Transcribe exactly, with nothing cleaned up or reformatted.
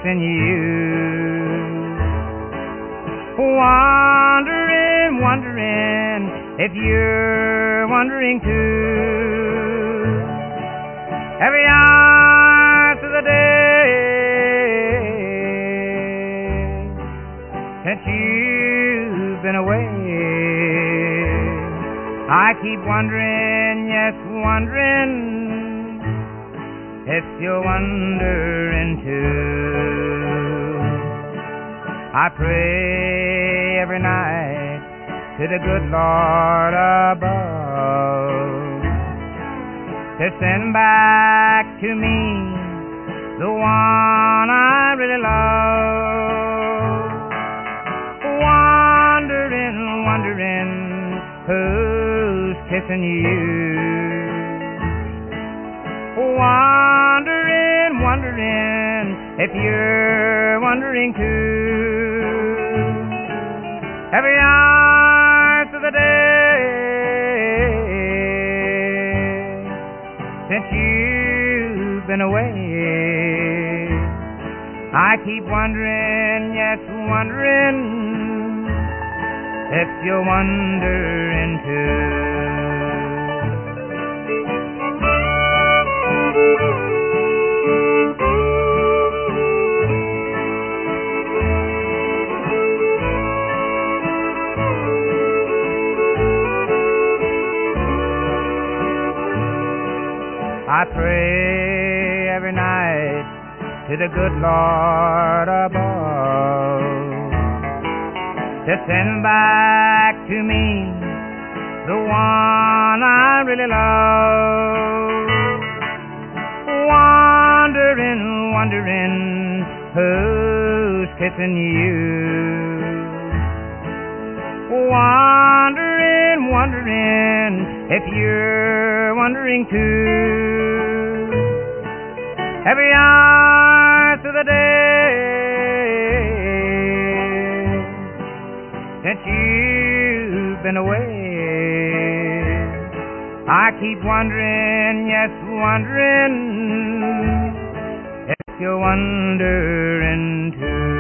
kissing you. Wondering, wondering if you're wondering too. Every hour through the day since you've been away, I keep wondering, yes, wondering if you're wondering too. I pray every night to the good Lord above to send back to me the one I really love. Wondering, wondering who's kissing you. Wondering, wondering if you're wondering too. Every hour of the day since you've been away, I keep wondering, yes, wondering if you're wondering too. I pray every night to the good Lord above to send back to me the one I really love. Wondering, wondering who's kissing you. Wondering, wondering if you're wondering too. Every hour through the day since you've been away, I keep wondering, yes, wondering if you're wondering too.